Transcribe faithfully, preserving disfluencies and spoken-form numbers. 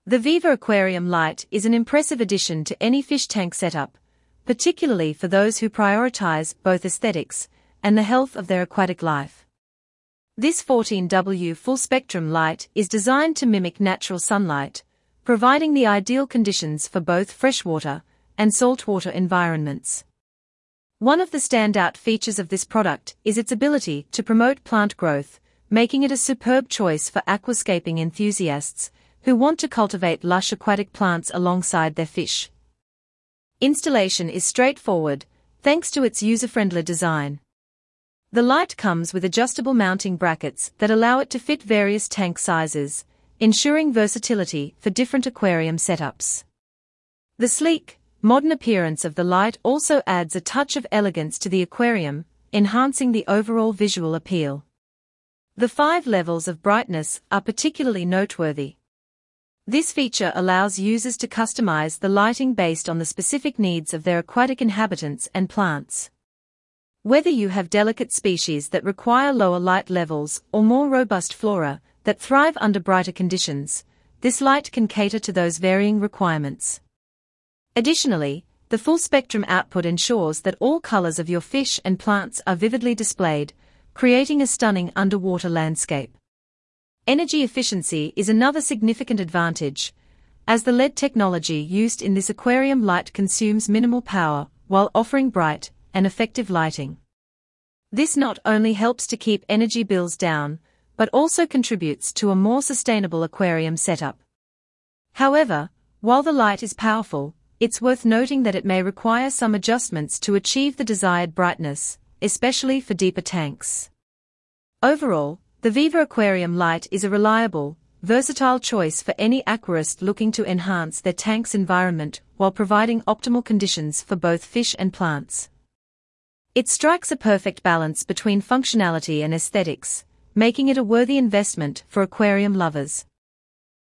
The Viva Aquarium Lite is an impressive addition to any fish tank setup, particularly for those who prioritize both aesthetics and the health of their aquatic life. This fourteen watt full-spectrum light is designed to mimic natural sunlight, providing the ideal conditions for both freshwater and saltwater environments. One of the standout features of this product is its ability to promote plant growth, making it a superb choice for aquascaping enthusiasts who want to cultivate lush aquatic plants alongside their fish. Installation is straightforward, thanks to its user-friendly design. The light comes with adjustable mounting brackets that allow it to fit various tank sizes, ensuring versatility for different aquarium setups. The sleek, modern appearance of the light also adds a touch of elegance to the aquarium, enhancing the overall visual appeal. The five levels of brightness are particularly noteworthy. This feature allows users to customize the lighting based on the specific needs of their aquatic inhabitants and plants. Whether you have delicate species that require lower light levels or more robust flora that thrive under brighter conditions, this light can cater to those varying requirements. Additionally, the full-spectrum output ensures that all colors of your fish and plants are vividly displayed, creating a stunning underwater landscape. Energy efficiency is another significant advantage, as the L E D technology used in this aquarium light consumes minimal power while offering bright and effective lighting. This not only helps to keep energy bills down, but also contributes to a more sustainable aquarium setup. However, while the light is powerful, it's worth noting that it may require some adjustments to achieve the desired brightness, especially for deeper tanks. Overall, the Viva Aquarium Lite is a reliable, versatile choice for any aquarist looking to enhance their tank's environment while providing optimal conditions for both fish and plants. It strikes a perfect balance between functionality and aesthetics, making it a worthy investment for aquarium lovers.